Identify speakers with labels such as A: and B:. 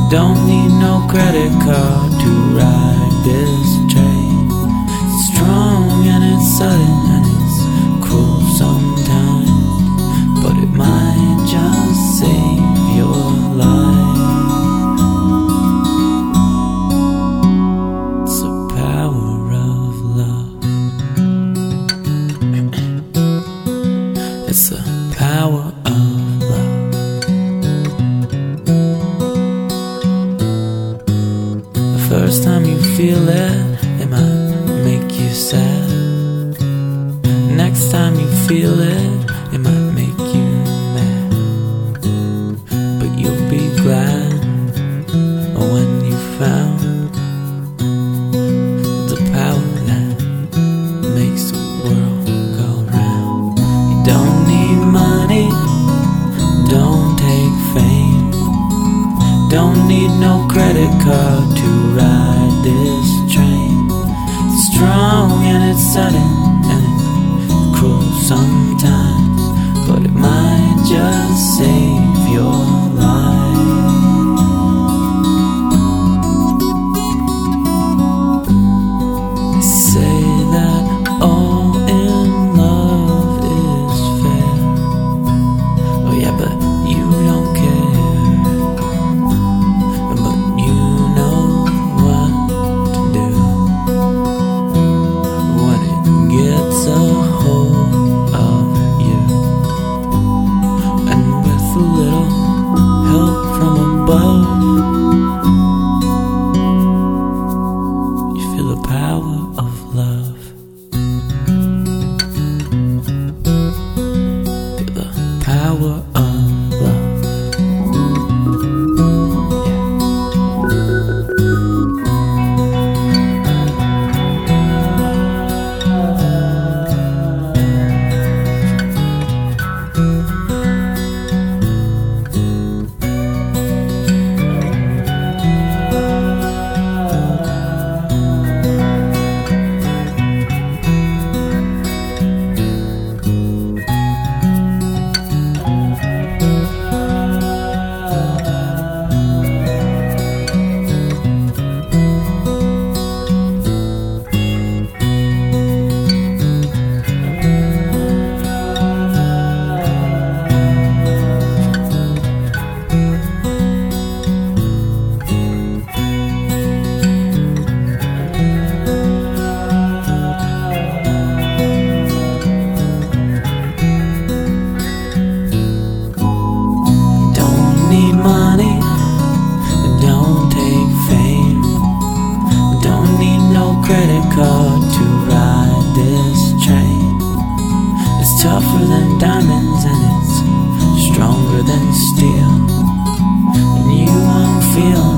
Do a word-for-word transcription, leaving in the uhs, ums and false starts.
A: Don't need no credit card to ride this train. It's strong and it's sudden and it's cruel sometimes, but it might just save your life. It's the power of love. It's the power of love. The first time you feel it, it might make you sad. Next time you feel it, it might make you mad. But you'll be glad when you found the power that makes the world go round. You don't need money, don't take fame, don't need no credit card to ride this train. It's strong and it's sudden and it's cruel sometimes, but it might just save your life. They say that all in love is fair. Oh yeah, but you don't care. But you know what to do when it gets a hold of you. And with a little help from above, you feel the power of love. Feel the power of love. Credit card to ride this train. It's tougher than diamonds and it's stronger than steel, and you won't feel